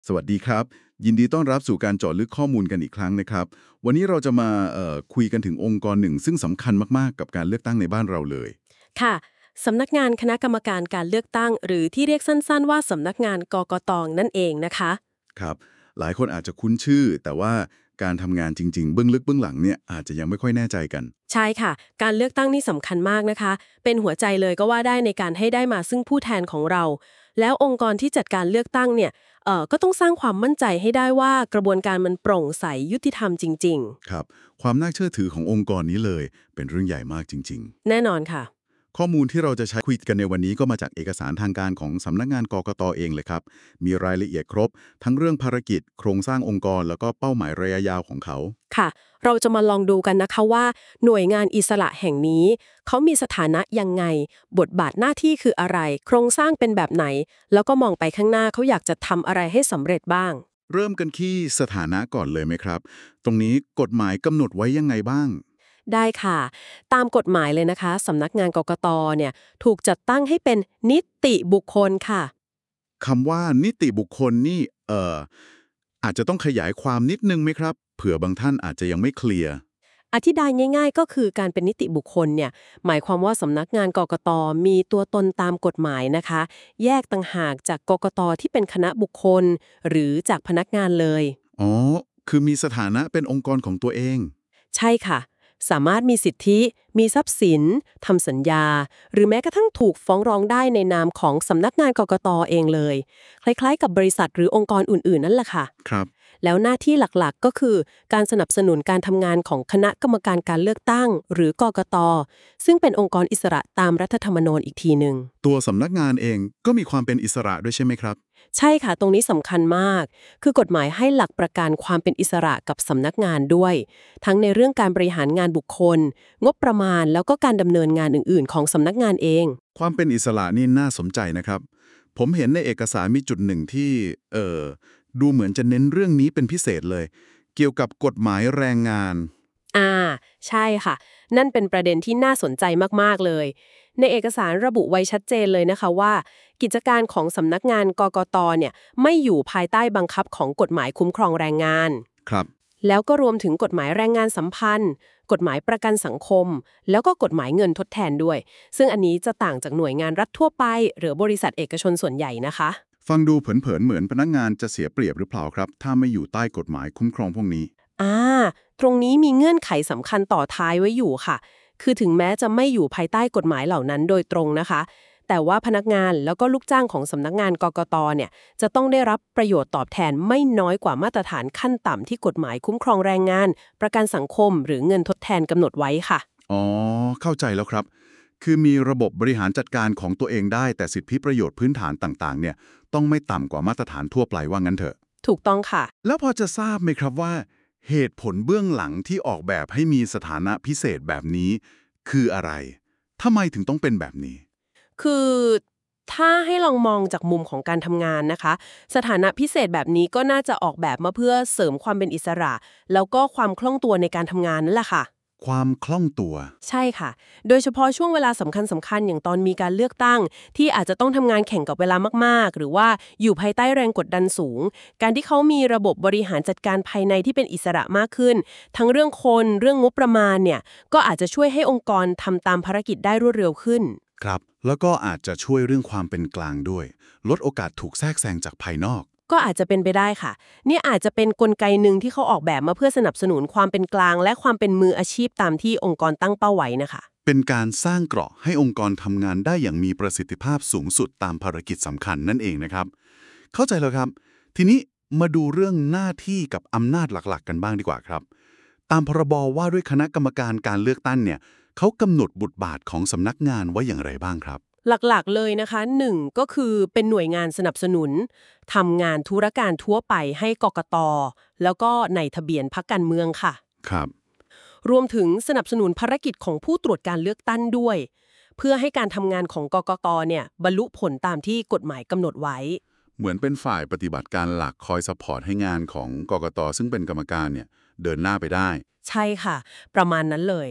สวัสดีครับยินดีต้อนรับสู่การเจาะลึกข้อมูลกันอีกครั้งนะครับวันนี้เราจะมาคุยกันถึงองค์กรหนึ่งซึ่งสำคัญมากๆกับการเลือกตั้งในบ้านเราเลยค่ะสำนักงานคณะกรรมการการเลือกตั้งหรือที่เรียกสั้นๆว่าสำนักงานกกตนั่นเองนะคะครับหลายคนอาจจะคุ้นชื่อแต่ว่าการทำงานจริงๆเบื้องลึกเบื้องหลังเนี่ยอาจจะยังไม่ค่อยแน่ใจกันใช่ค่ะการเลือกตั้งนี่สำคัญมากนะคะเป็นหัวใจเลยก็ว่าได้ในการให้ได้มาซึ่งผู้แทนของเราแล้วองค์กรที่จัดการเลือกตั้งเนี่ยก็ต้องสร้างความมั่นใจให้ได้ว่ากระบวนการมันโปร่งใสยุติธรรมจริงครับความน่าเชื่อถือขององค์กรนี้เลยเป็นเรื่องใหญ่มากจริงๆแน่นอนค่ะข้อมูลที่เราจะใช้คุยกันในวันนี้ก็มาจากเอกสารทางการของสำนักงานกกตเองเลยครับมีรายละเอียดครบทั้งเรื่องภารกิจโครงสร้างองค์กรแล้วก็เป้าหมายระยะยาวของเขาค่ะเราจะมาลองดูกันนะคะว่าหน่วยงานอิสระแห่งนี้เขามีสถานะยังไงบทบาทหน้าที่คืออะไรโครงสร้างเป็นแบบไหนแล้วก็มองไปข้างหน้าเขาอยากจะทำอะไรให้สำเร็จบ้างเริ่มกันที่สถานะก่อนเลยไหมครับ ตรงนี้กฎหมายกำหนดไว้ยังไงบ้างได้ค่ะตามกฎหมายเลยนะคะสำนักงานกกตเนี่ยถูกจัดตั้งให้เป็นนิติบุคคลค่ะคำว่านิติบุคคลนี่อาจจะต้องขยายความนิดนึงไหมครับ เผื่อบางท่านอาจจะยังไม่เคลียร์อธิบายง่ายๆก็คือการเป็นนิติบุคคลเนี่ยหมายความว่าสำนักงานกกตมีตัวตนตามกฎหมายนะคะแยกต่างหากจากกกตที่เป็นคณะบุคคลหรือจากพนักงานเลยอ๋อ คือมีสถานะเป็นองค์กรของตัวเองใช่ค่ะ สามารถมีสิทธิ มีทรัพย์สิน ทำสัญญา หรือแม้กระทั่งถูกฟ้องร้องได้ในนามของสำนักงานกกตเองเลย คล้ายๆกับบริษัทหรือองค์กรอื่นๆนั่นแหละค่ะครับแล้วหน้าที่หลักๆก็คือการสนับสนุนการทำงานของคณะกรรมการการเลือกตั้งหรือกกตซึ่งเป็นองค์กรอิสระตามรัฐธรรมนูญอีกทีหนึ่งตัวสำนักงานเองก็มีความเป็นอิสระด้วยใช่ไหมครับใช่ค่ะตรงนี้สำคัญมาก คือกฎหมายให้หลักประกันความเป็นอิสระกับสำนักงานด้วย ทั้งในเรื่องการบริหารงานบุคคล งบประมาณแล้วก็การดำเนินงานอื่นๆของสำนักงานเองความเป็นอิสระนี่น่าสนใจนะครับ ผมเห็นในเอกสารมีจุดหนึ่งที่ดูเหมือนจะเน้นเรื่องนี้เป็นพิเศษเลย เกี่ยวกับกฎหมายแรงงานอ่าใช่ค่ะนั่นเป็นประเด็นที่น่าสนใจมากๆเลยในเอกสารระบุไว้ชัดเจนเลยนะคะว่ากิจการของสำนักงานกกตเนี่ยไม่อยู่ภายใต้บังคับของกฎหมายคุ้มครองแรงงานครับแล้วก็รวมถึงกฎหมายแรงงานสัมพันธ์กฎหมายประกันสังคมแล้วก็กฎหมายเงินทดแทนด้วยซึ่งอันนี้จะต่างจากหน่วยงานรัฐทั่วไปหรือบริษัทเอกชนส่วนใหญ่นะคะฟังดูเผินๆเหมือนพนักงานจะเสียเปรียบหรือเปล่าครับ ถ้าไม่อยู่ใต้กฎหมายคุ้มครองพวกนี้อ่าตรงนี้มีเงื่อนไขสำคัญต่อท้ายไว้อยู่ค่ะ คือถึงแม้จะไม่อยู่ภายใต้กฎหมายเหล่านั้นโดยตรงนะคะ แต่ว่าพนักงานแล้วก็ลูกจ้างของสำนักงานกกตเนี่ยจะต้องได้รับประโยชน์ตอบแทนไม่น้อยกว่ามาตรฐานขั้นต่ำที่กฎหมายคุ้มครองแรงงาน ประกันสังคมหรือเงินทดแทนกำหนดไว้ค่ะอ๋อ เข้าใจแล้วครับ คือมีระบบบริหารจัดการของตัวเองได้แต่สิทธิประโยชน์พื้นฐานต่างๆเนี่ยต้องไม่ต่ำกว่ามาตรฐานทั่วไปว่างั้นเถอะถูกต้องค่ะแล้วพอจะทราบไหมครับว่า เหตุผลเบื้องหลังที่ออกแบบให้มีสถานะพิเศษแบบนี้ คืออะไรทำไมถึงต้องเป็นแบบนี้คือถ้าให้ลองมองจากมุมของการทำงานนะคะสถานะพิเศษแบบนี้ก็น่าจะออกแบบมาเพื่อเสริมความเป็นอิสระแล้วก็ความคล่องตัวในการทำงานนั่นแหละค่ะความคล่องตัวใช่ค่ะโดยเฉพาะช่วงเวลาสำคัญอย่างตอนมีการเลือกตั้งที่อาจจะต้องทำงานแข่งกับเวลามากๆหรือว่าอยู่ภายใต้แรงกดดันสูงการที่เขามีระบบบริหารจัดการภายในที่เป็นอิสระมากขึ้นทั้งเรื่องคนเรื่องงบประมาณเนี่ยก็อาจจะช่วยให้องค์กรทำตามภารกิจได้รวดเร็วขึ้นครับ แล้วก็อาจจะช่วยเรื่องความเป็นกลางด้วย ลดโอกาสถูกแทรกแซงจากภายนอกก็อาจจะเป็นไปได้ค่ะเนี่ยอาจจะเป็นกลไกหนึ่งที่เขาออกแบบมาเพื่อสนับสนุนความเป็นกลางและความเป็นมืออาชีพตามที่องค์กรตั้งเป้าไว้นะคะเป็นการสร้างเกราะให้องค์กรทำงานได้อย่างมีประสิทธิภาพสูงสุดตามภารกิจสำคัญนั่นเองนะครับ เข้าใจแล้วครับ ทีนี้มาดูเรื่องหน้าที่กับอำนาจหลักๆกันบ้างดีกว่าครับ ตามพรบว่าด้วยคณะกรรมการการเลือกตั้งเนี่ยเขากำหนดบทบาทของสำนักงานไว้อย่างไรบ้างครับหลักๆเลยนะคะ1ก็คือเป็นหน่วยงานสนับสนุนทำงานธุรการทั่วไปให้กกตแล้วก็ในทะเบียนพรรคการเมืองค่ะครับรวมถึงสนับสนุนภารกิจของผู้ตรวจการเลือกตั้งด้วยเพื่อให้การทำงานของกกตเนี่ยบรรลุผลตามที่กฎหมายกำหนดไว้เหมือนเป็นฝ่ายปฏิบัติการหลักคอยซัพพอร์ตให้งานของกกตซึ่งเป็นกรรมการเนี่ยเดินหน้าไปได้ใช่ค่ะประมาณนั้นเลย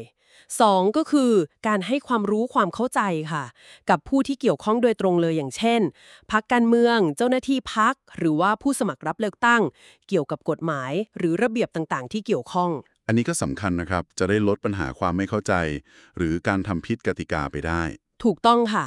2ก็คือการให้ความรู้ความเข้าใจค่ะกับผู้ที่เกี่ยวข้องโดยตรงเลยอย่างเช่นพรรคการเมืองเจ้าหน้าที่พรรคหรือว่าผู้สมัครรับเลือกตั้งเกี่ยวกับกฎหมายหรือระเบียบต่างๆที่เกี่ยวข้องอันนี้ก็สำคัญนะครับจะได้ลดปัญหาความไม่เข้าใจ หรือการทำผิดกติกาไปได้ถูกต้องค่ะ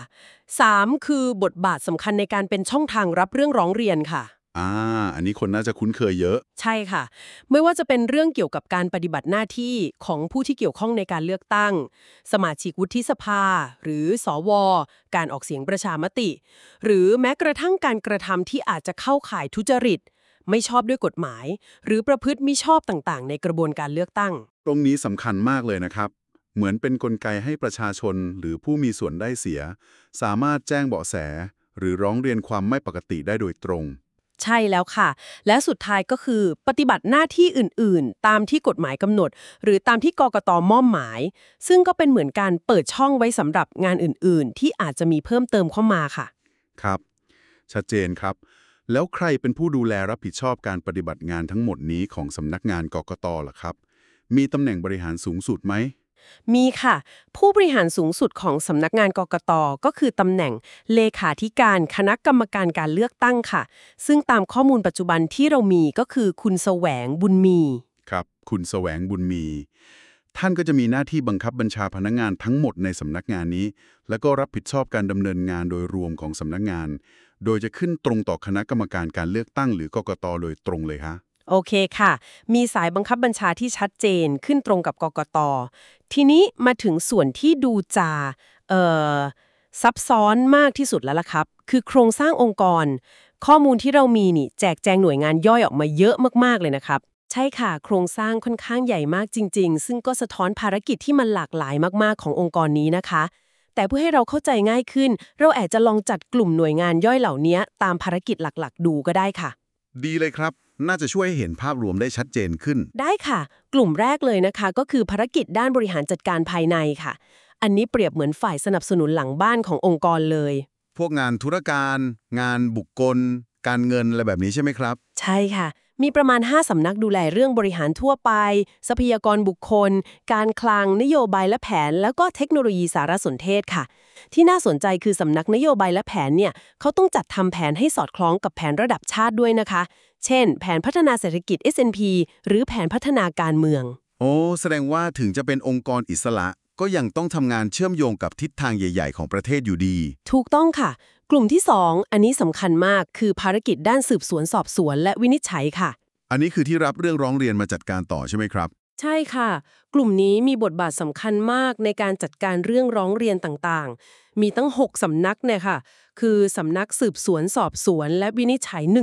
3คือบทบาทสำคัญในการเป็นช่องทางรับเรื่องร้องเรียนค่ะอันนี้คนน่าจะคุ้นเคยเยอะใช่ค่ะไม่ว่าจะเป็นเรื่องเกี่ยวกับการปฏิบัติหน้าที่ของผู้ที่เกี่ยวข้องในการเลือกตั้งสมาชิกวุฒิสภาหรือสวการออกเสียงประชามติหรือแม้กระทั่งการกระทำที่อาจจะเข้าข่ายทุจริตไม่ชอบด้วยกฎหมายหรือประพฤติมิชอบต่างๆในกระบวนการเลือกตั้งตรงนี้สำคัญมากเลยนะครับเหมือนเป็นกลไกให้ประชาชนหรือผู้มีส่วนได้เสียสามารถแจ้งเบาะแสหรือร้องเรียนความไม่ปกติได้โดยตรงใช่แล้วค่ะและสุดท้ายก็คือปฏิบัติหน้าที่อื่นๆตามที่กฎหมายกำหนดหรือตามที่กกต.มอบหมายซึ่งก็เป็นเหมือนการเปิดช่องไว้สำหรับงานอื่นๆที่อาจจะมีเพิ่มเติมเข้ามาค่ะครับชัดเจนครับแล้วใครเป็นผู้ดูแลรับผิดชอบการปฏิบัติงานทั้งหมดนี้ของสำนักงานกกต.ล่ะครับมีตำแหน่งบริหารสูงสุดไหมมีค่ะผู้บริหารสูงสุดของสำนักงานกกต.ก็คือตำแหน่งเลขาธิการคณะกรรมการการเลือกตั้งค่ะซึ่งตามข้อมูลปัจจุบันที่เรามีก็คือคุณแสวงบุญมีครับคุณแสวงบุญมี ท่านก็จะมีหน้าที่บังคับบัญชาพนักงานทั้งหมดในสำนักงานนี้ แล้วก็รับผิดชอบการดำเนินงานโดยรวมของสำนักงาน โดยจะขึ้นตรงต่อคณะกรรมการการเลือกตั้งหรือกกตโดยตรงเลยฮะโอเคค่ะมีสายบังคับบัญชาที่ชัดเจนขึ้นตรงกับกกตทีนี้มาถึงส่วนที่ดูจะเอ่อซับซ้อนมากที่สุดแล้วล่ะครับคือโครงสร้างองค์กรข้อมูลที่เรามีนี่แจกแจงหน่วยงานย่อยออกมาเยอะมากๆเลยนะครับใช่ค่ะโครงสร้างค่อนข้างใหญ่มากจริงๆซึ่งก็สะท้อนภารกิจที่มันหลากหลายมากๆขององค์กรนี้นะคะแต่เพื่อให้เราเข้าใจง่ายขึ้นเราอาจจะลองจัดกลุ่มหน่วยงานย่อยเหล่านี้ตามภารกิจหลักๆดูก็ได้ค่ะดีเลยครับน่าจะช่วยให้เห็นภาพรวมได้ชัดเจนขึ้นได้ค่ะกลุ่มแรกเลยนะคะก็คือภารกิจด้านบริหารจัดการภายในค่ะอันนี้เปรียบเหมือนฝ่ายสนับสนุนหลังบ้านขององค์กรเลยพวกงานธุรการ งานบุคคล การเงินอะไรแบบนี้ใช่ไหมครับใช่ค่ะมีประมาณ5สำนักดูแลเรื่องบริหารทั่วไปทรัพยากรบุคคลการคลังนโยบายและแผนแล้วก็เทคโนโลยีสารสนเทศค่ะที่น่าสนใจคือสำนักนโยบายและแผนเนี่ยเขาต้องจัดทำแผนให้สอดคล้องกับแผนระดับชาติด้วยนะคะเช่นแผนพัฒนาเศรษฐกิจ S&P หรือแผนพัฒนาการเมืองโอ้แสดงว่าถึงจะเป็นองค์กรอิสระก็ยังต้องทำงานเชื่อมโยงกับทิศทางใหญ่ๆของประเทศอยู่ดีถูกต้องค่ะกลุ่มที่2อันนี้สำคัญมากคือภารกิจด้านสืบสวนสอบสวนและวินิจฉัยค่ะอันนี้คือที่รับเรื่องร้องเรียนมาจัดการต่อใช่ไหมครับใช่ค่ะกลุ่มนี้มีบทบาทสำคัญมากในการจัดการเรื่องร้องเรียนต่างๆมีตั้ง6สำนักเนี่ยค่ะคือสำนักสืบสวนสอบสวนและวินิจฉัย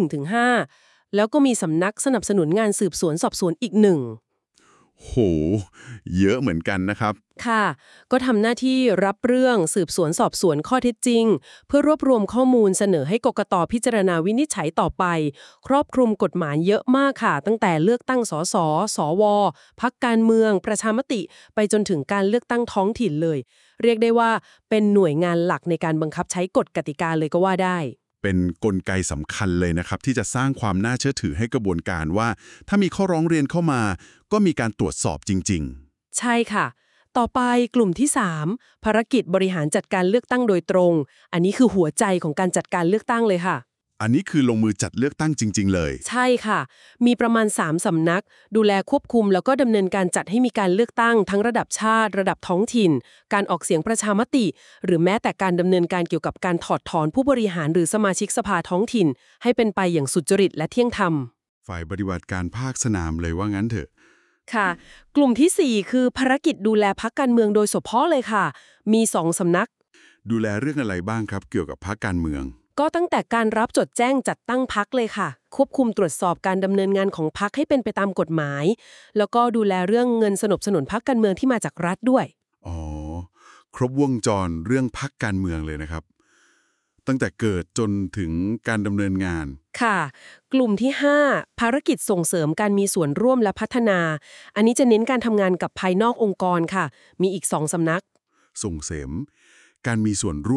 1-5 แล้วก็มีสำนักสนับสนุนงานสืบสวนสอบสวนอีก1 โหเยอะเหมือนกันนะครับค่ะก็ทำหน้าที่รับเรื่องสืบสวนสอบสวนข้อเท็จจริงเพื่อรวบรวมข้อมูลเสนอให้กกต.พิจารณาวินิจฉัยต่อไปครอบคลุมกฎหมายเยอะมากค่ะตั้งแต่เลือกตั้งสสสวพรรคการเมืองประชามติไปจนถึงการเลือกตั้งท้องถิ่นเลยเรียกได้ว่าเป็นหน่วยงานหลักในการบังคับใช้กฎกติกาเลยก็ว่าได้เป็นกลไกสำคัญเลยนะครับที่จะสร้างความน่าเชื่อถือให้กระบวนการว่าถ้ามีข้อร้องเรียนเข้ามาก็มีการตรวจสอบจริงใช่ค่ะต่อไปกลุ่มที่3ภารกิจบริหารจัดการเลือกตั้งโดยตรงอันนี้คือหัวใจของการจัดการเลือกตั้งเลยค่ะๆอันนี้คือลงมือจัดเลือกตั้งจริงๆเลยใช่ค่ะมีประมาณ3สำนักดูแลควบคุมแล้วก็ดำเนินการจัดให้มีการเลือกตั้งทั้งระดับชาติระดับท้องถิ่นการออกเสียงประชามติหรือแม้แต่การดำเนินการเกี่ยวกับการถอดถอนผู้บริหารหรือสมาชิกสภาท้องถิ่นให้เป็นไปอย่างสุจริตและเที่ยงธรรมฝ่ายปฏิบัติการภาคสนามเลยว่างั้นเถอะค่ะกลุ่มที่4คือภารกิจดูแลพรรคการเมืองโดยเฉพาะเลยค่ะมี2สำนักดูแลเรื่องอะไรบ้างครับเกี่ยวกับพรรคการเมืองก็ตั้งแต่การรับจดแจ้งจัดตั้งพรรคเลยค่ะควบคุมตรวจสอบการดำเนินงานของพรรคให้เป็นไปตามกฎหมายแล้วก็ดูแลเรื่องเงินสนับสนุนพรรคการเมืองที่มาจากรัฐด้วยอ๋อครบวงจรเรื่องพรรคการเมืองเลยนะครับตั้งแต่เกิดจนถึงการดำเนินงานค่ะกลุ่มที่5ภารกิจส่งเสริมการมีส่วนร่วมและพัฒนาอันนี้จะเน้นการทำงานกับภายนอกองค์กรค่ะมีอีก2สำนักส่งเสริมการมีส่วนร่วม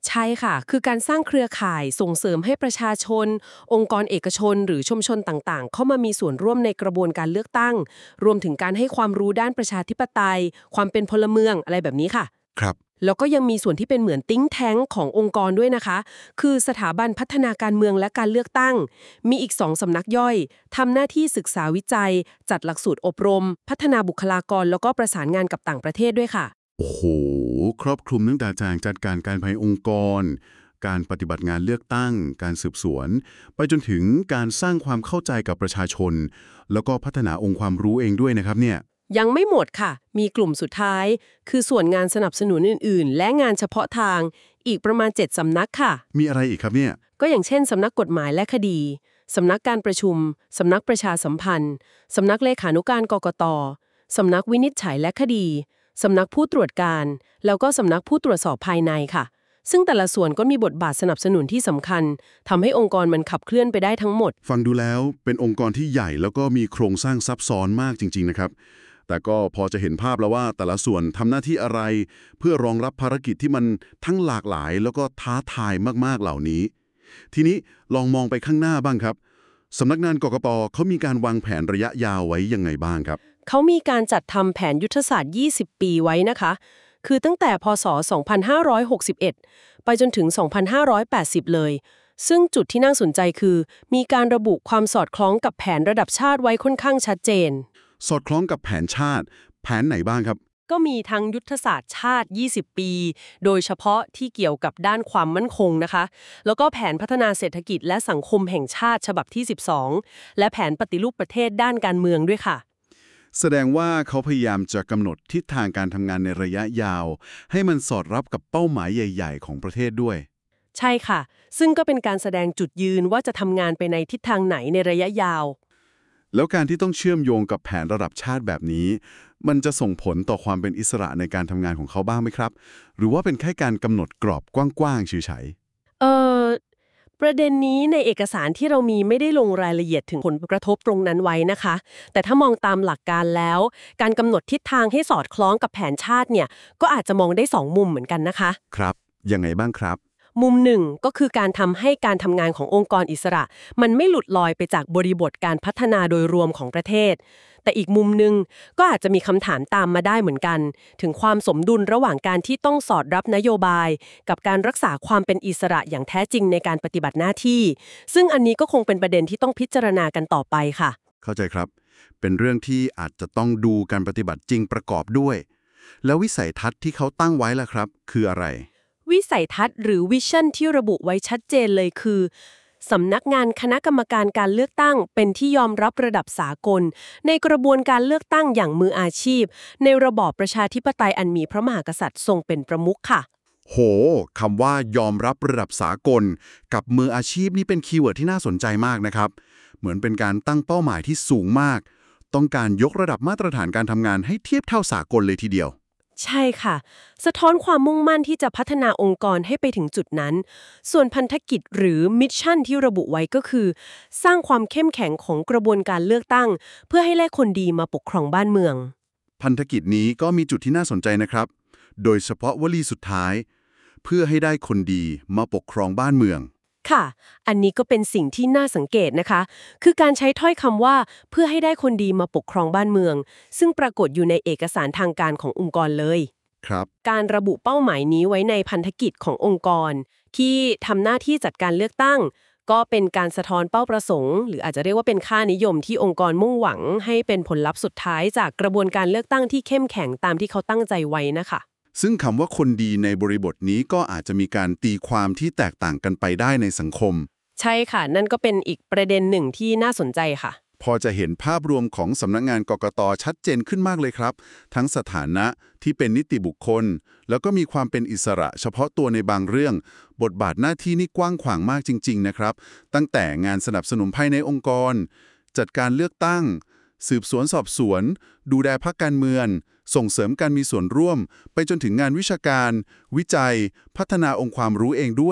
ใช่ค่ะ คือการสร้างเครือข่ายส่งเสริมให้ประชาชน องค์กรเอกชนหรือชุมชนต่างๆเข้ามามีส่วนร่วมในกระบวนการเลือกตั้งรวมถึงการให้ความรู้ด้านประชาธิปไตยความเป็นพลเมืองอะไรแบบนี้ค่ะครับแล้วก็ยังมีส่วนที่เป็นเหมือนติ้งแท้งขององค์กรด้วยนะคะ คือสถาบันพัฒนาการเมืองและการเลือกตั้ง มีอีก2สำนักย่อยทำหน้าที่ศึกษาวิจัย จัดหลักสูตรอบรม พัฒนาบุคลากรแล้วก็ประสานงานกับต่างประเทศด้วยค่ะโอ้โหครอบคลุมตั้งแต่การจัดการการภายองค์กรการปฏิบัติงานเลือกตั้งการสืบสวนไปจนถึงการสร้างความเข้าใจกับประชาชนแล้วก็พัฒนาองค์ความรู้เองด้วยนะครับเนี่ยยังไม่หมดค่ะ มีกลุ่มสุดท้าย คือส่วนงานสนับสนุนอื่นๆ และงานเฉพาะทาง อีกประมาณ7สำนักค่ะมีอะไรอีกครับเนี่ยก็อย่างเช่นสำนักกฎหมายและคดี สำนักการประชุม สำนักประชาสัมพันธ์ สำนักเลขานุการกกต สำนักวินิจฉัยและคดี สำนักผู้ตรวจการ แล้วก็สำนักผู้ตรวจสอบภายในค่ะ ซึ่งแต่ละส่วนก็มีบทบาทสนับสนุนที่สำคัญทำให้องค์กรมันขับเคลื่อนไปได้ทั้งหมดฟังดูแล้วเป็นองค์กรที่ใหญ่แล้วก็มีโครงสร้างซับซ้อนมากจริงๆนะครับแต่ก็พอจะเห็นภาพแล้วว่าแต่ละส่วนทำหน้าที่อะไร เพื่อรองรับภารกิจที่มันทั้งหลากหลายแล้วก็ท้าทายมากๆเหล่านี้ ทีนี้ลองมองไปข้างหน้าบ้างครับสำนักงานกกตเขามีการวางแผนระยะยาวไว้ยังไงบ้างครับเขามีการจัดทำแผนยุทธศาสตร์ 20 ปีไว้นะคะ คือตั้งแต่พศ 2561 ไปจนถึง 2580 เลย ซึ่งจุดที่น่าสนใจคือ มีการระบุความสอดคล้องกับแผนระดับชาติไว้ค่อนข้างชัดเจนสอดคล้องกับแผนชาติแผนไหนบ้างครับก็มีทั้งยุทธศาสตร์ชาติ 20 ปี โดยเฉพาะที่เกี่ยวกับด้านความมั่นคงนะคะ แล้วก็แผนพัฒนาเศรษฐกิจและสังคมแห่งชาติฉบับที่ 12 และแผนปฏิรูปประเทศด้านการเมืองด้วยค่ะแสดงว่าเขาพยายามจะกำหนดทิศทางการทำงานในระยะยาว ให้มันสอดรับกับเป้าหมายใหญ่ๆของประเทศด้วยใช่ค่ะ ซึ่งก็เป็นการแสดงจุดยืนว่าจะทำงานไปในทิศทางไหนในระยะยาวแล้วการที่ต้องเชื่อมโยงกับแผนระดับชาติแบบนี้ มันจะส่งผลต่อความเป็นอิสระในการทำงานของเขาบ้างไหมครับ หรือว่าเป็นแค่การกำหนดกรอบกว้างๆเฉยเออประเด็นนี้ในเอกสารที่เรามีไม่ได้ลงรายละเอียดถึงผลกระทบตรงนั้นไว้นะคะ แต่ถ้ามองตามหลักการแล้ว การกำหนดทิศทางให้สอดคล้องกับแผนชาติเนี่ย ก็อาจจะมองได้2มุมเหมือนกันนะคะๆครับยังไงบ้างครับมุมหนึ่งก็คือการทำให้การทำงานขององค์กรอิสระ มันไม่หลุดลอยไปจากบริบทการพัฒนาโดยรวมของประเทศ แต่อีกมุมหนึ่งก็อาจจะมีคำถามตามมาได้เหมือนกัน ถึงความสมดุลระหว่างการที่ต้องสอดรับนโยบาย กับการรักษาความเป็นอิสระอย่างแท้จริงในการปฏิบัติหน้าที่ ซึ่งอันนี้ก็คงเป็นประเด็นที่ต้องพิจารณากันต่อไปค่ะเข้าใจครับเป็นเรื่องที่อาจจะต้องดูการปฏิบัติจริงประกอบด้วย แล้ววิสัยทัศน์ที่เขาตั้งไว้ล่ะครับ คืออะไรวิสัยทัศน์หรือวิชั่นที่ระบุไว้ชัดเจนเลยคือสำนักงานคณะกรรมการการเลือกตั้งเป็นที่ยอมรับระดับสากลในกระบวนการเลือกตั้งอย่างมืออาชีพในระบอบประชาธิปไตยอันมีพระมหากษัตริย์ทรงเป็นประมุขค่ะโหคำว่ายอมรับระดับสากลกับมืออาชีพนี่เป็นคีย์เวิร์ดที่น่าสนใจมากนะครับเหมือนเป็นการตั้งเป้าหมายที่สูงมากต้องการยกระดับมาตรฐานการทำงานให้เทียบเท่าสากลเลยทีเดียวใช่ค่ะสะท้อนความมุ่งมั่นที่จะพัฒนาองค์กรให้ไปถึงจุดนั้นส่วนพันธกิจหรือมิชชั่นที่ระบุไว้ก็คือสร้างความเข้มแข็งของกระบวนการเลือกตั้งเพื่อให้แลกคนดีมาปกครองบ้านเมืองพันธกิจนี้ก็มีจุดที่น่าสนใจนะครับโดยเฉพาะวลีสุดท้ายเพื่อให้ได้คนดีมาปกครองบ้านเมืองค่ะอันนี้ก็เป็นสิ่งที่น่าสังเกตนะคะคือการใช้ถ้อยคำว่าเพื่อให้ได้คนดีมาปกครองบ้านเมืองซึ่งปรากฏอยู่ในเอกสารทางการขององค์กรเลยครับการระบุเป้าหมายนี้ไว้ในพันธกิจขององค์กรที่ทำหน้าที่จัดการเลือกตั้งก็เป็นการสะท้อนเป้าประสงค์หรืออาจจะเรียกว่าเป็นค่านิยมที่องค์กรมุ่งหวังให้เป็นผลลัพธ์สุดท้ายจากกระบวนการเลือกตั้งที่เข้มแข็งตามที่เขาตั้งใจไว้นะคะซึ่งคำว่าคนดีในบริบทนี้ก็อาจจะมีการตีความที่แตกต่างกันไปได้ในสังคมใช่ค่ะนั่นก็เป็นอีกประเด็นหนึ่งที่น่าสนใจค่ะพอจะเห็นภาพรวมของสำนักงานกกตชัดเจนขึ้นมากเลยครับทั้งสถานะที่เป็นนิติบุคคลแล้วก็มีความเป็นอิสระเฉพาะตัวในบางเรื่องบทบาทหน้าที่นี่กว้างขวางมากจริงๆนะครับตั้งแต่งานสนับสนุนภายในองค์กรจัดการเลือกตั้งสืบสวนสอบสวนดูแลพรรคการเมืองส่งเสริมการมีส่วนร่วมไปจนถึงงานวิชาการวิจัยพัฒนาองค์ความรู้เองด้วย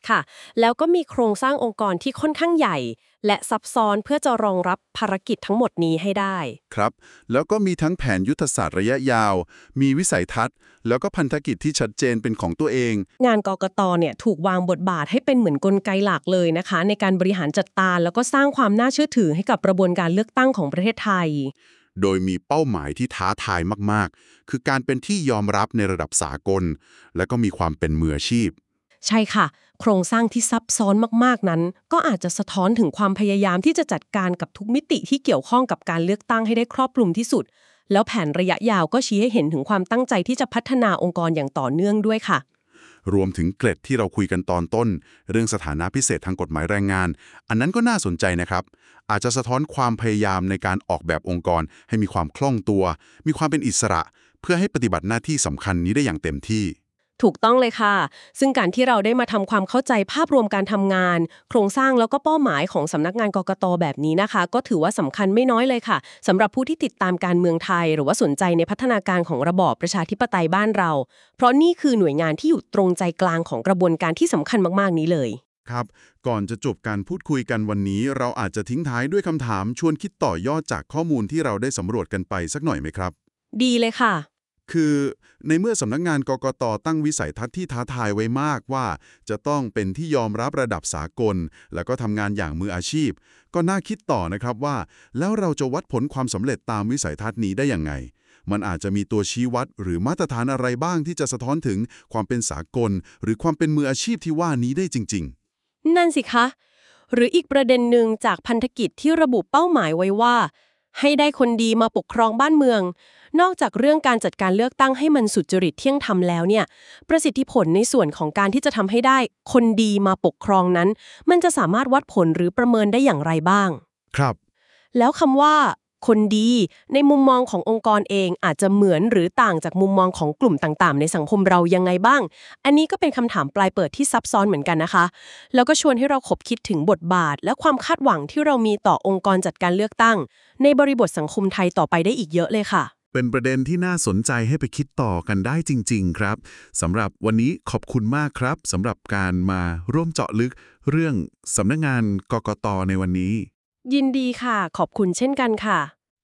ค่ะแล้วก็มีโครงสร้างองค์กรที่ค่อนข้างใหญ่ และซับซ้อนเพื่อจะรองรับภารกิจทั้งหมดนี้ให้ได้ครับ แล้วก็มีทั้งแผนยุทธศาสตร์ระยะยาว มีวิสัยทัศน์ แล้วก็พันธกิจที่ชัดเจนเป็นของตัวเองงานกกตเนี่ยถูกวางบทบาทให้เป็นเหมือนกลไกหลักเลยนะคะ ในการบริหารจัดการแล้วก็สร้างความน่าเชื่อถือให้กับกระบวนการเลือกตั้งของประเทศไทยโดยมีเป้าหมายที่ท้าทายมากๆ คือการเป็นที่ยอมรับในระดับสากล และก็มีความเป็นมืออาชีพใช่ค่ะ โครงสร้างที่ซับซ้อนมากๆนั้น ก็อาจจะสะท้อนถึงความพยายามที่จะจัดการกับทุกมิติที่เกี่ยวข้องกับการเลือกตั้งให้ได้ครอบคลุมที่สุด แล้วแผนระยะยาวก็ชี้ให้เห็นถึงความตั้งใจที่จะพัฒนาองค์กรอย่างต่อเนื่องด้วยค่ะรวมถึงเกร็ดที่เราคุยกันตอนต้น เรื่องสถานะพิเศษทางกฎหมายแรงงาน อันนั้นก็น่าสนใจนะครับ อาจจะสะท้อนความพยายามในการออกแบบองค์กรให้มีความคล่องตัว มีความเป็นอิสระ เพื่อให้ปฏิบัติหน้าที่สำคัญนี้ได้อย่างเต็มที่ถูกต้องเลยค่ะ ซึ่งการที่เราได้มาทำความเข้าใจภาพรวมการทำงาน โครงสร้างแล้วก็เป้าหมายของสำนักงานกกตแบบนี้นะคะ ก็ถือว่าสำคัญไม่น้อยเลยค่ะสำหรับผู้ที่ติดตามการเมืองไทยหรือว่าสนใจในพัฒนาการของระบอบประชาธิปไตยบ้านเรา เพราะนี่คือหน่วยงานที่อยู่ตรงใจกลางของกระบวนการที่สำคัญมากๆนี้เลยครับ ก่อนจะจบการพูดคุยกันวันนี้ เราอาจจะทิ้งท้ายด้วยคำถามชวนคิดต่อยอดจากข้อมูลที่เราได้สำรวจกันไปสักหน่อยไหมครับดีเลยค่ะคือในเมื่อสำนักงานกกตตั้งวิสัยทัศน์ที่ท้าทายไว้มากว่า จะต้องเป็นที่ยอมรับระดับสากล แล้วก็ทำงานอย่างมืออาชีพ ก็น่าคิดต่อนะครับว่า แล้วเราจะวัดผลความสำเร็จตามวิสัยทัศน์นี้ได้ยังไง มันอาจจะมีตัวชี้วัดหรือมาตรฐานอะไรบ้างที่จะสะท้อนถึงความเป็นสากล หรือความเป็นมืออาชีพที่ว่านี้ได้จริงนั่นสิคะ หรืออีกประเด็นหนึ่งจากพันธกิจที่ระบุเป้าหมายไว้ว่า ให้ได้คนดีมาปกครองบ้านเมือง นอกจากเรื่องการจัดการเลือกตั้งให้มันสุจริตเที่ยงธรรมแล้วเนี่ยประสิทธิผลในส่วนของการที่จะทำให้ได้คนดีมาปกครองนั้น มันจะสามารถวัดผลหรือประเมินได้อย่างไรบ้างๆ ครับแล้วคำว่าคนดีในมุมมองขององค์กรเองอาจจะเหมือนหรือต่างจากมุมมองของกลุ่มต่างๆในสังคมเรายังไงบ้าง อันนี้ก็เป็นคำถามปลายเปิดที่ซับซ้อนเหมือนกันนะคะ แล้วก็ชวนให้เราคบคิดถึงบทบาทและความคาดหวังที่เรามีต่อองค์กรจัดการเลือกตั้งในบริบทสังคมไทยต่อไปได้อีกเยอะเลยค่ะเป็นประเด็นที่น่าสนใจให้ไปคิดต่อกันได้จริงๆครับสำหรับวันนี้ขอบคุณมากครับสำหรับการมาร่วมเจาะลึกเรื่องสำนักงานกกตในวันนี้ยินดีค่ะ ขอบคุณเช่นกันค่ะ